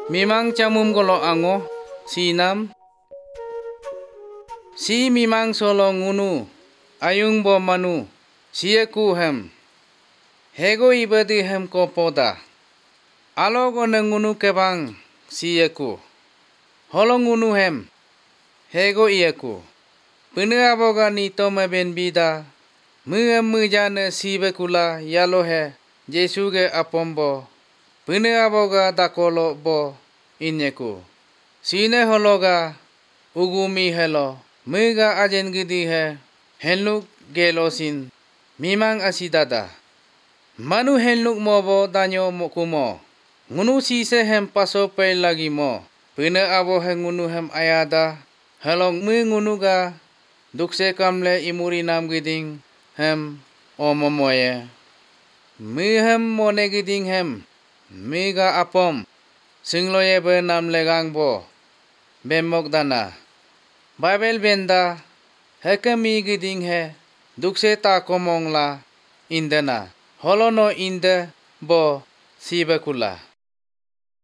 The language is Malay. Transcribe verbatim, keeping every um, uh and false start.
Mimang camum golo ango sinam si mimang solo ngunu ayung bo manu siyaku hem hego ibadi hem ko poda alo go ngunu kebang siyaku holong ngunu hem hego iyaku pene aboga nito meben bida mu mu jane sibekula yalo he Jesu ge apombo pene aboga dakolo bo inyeku sine hologa ugumi helo muga ajen gidi he henluk gelosin mimang asidada manu henluk mobo danyo mokumo ngunu sise hem paso pe lagi mo pene abo he ngunu hem ayada helong mu ngunu ga dukse kamle imuri nam giding hem omomoye mu hem mone giding hem miga apom singloye be nam legang bo bemok dana Bible benda hekami giding he dukse ta komong la indana holono inde bo sibekula